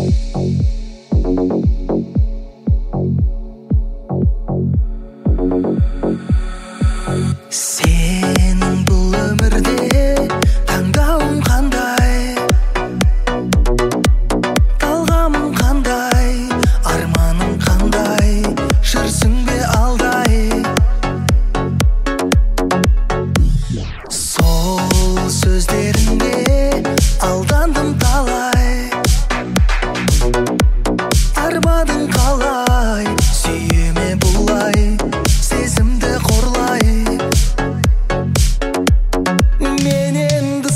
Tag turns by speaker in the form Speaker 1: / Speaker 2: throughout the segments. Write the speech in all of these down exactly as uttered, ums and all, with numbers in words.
Speaker 1: Сенің бұл өмірде таңдауың қандай, талғамың қандай, арманың қандай, жүрсің бе алдай. Сол сөздеріңе алдандым талай, арманың қалай, сүйеме бұлай, сезімді қорлай. Мен енді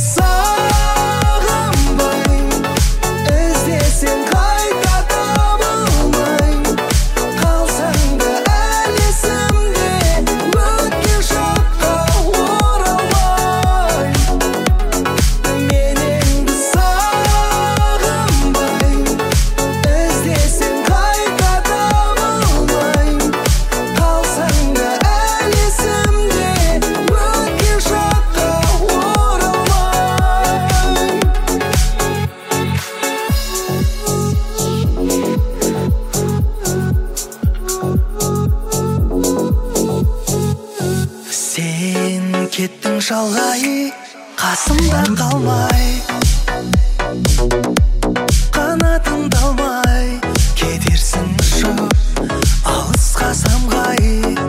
Speaker 1: сағынбайм, іздесең қайта табылмайм, қалсаң да әлі есімде, өткен шаққа оралмайм. Мен енді сағынбайм, іздесең қайта табылмайм, қалсаң да әлі есімде, өткен шаққа оралмайм. Сен кеттің шалғай, қасымда қалмай, қанатың талмай, кетерсің ұшып алысқа самғай.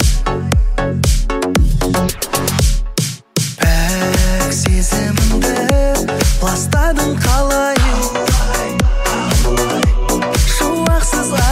Speaker 1: Пәк сезімімді ластадың қалай, шуақсыз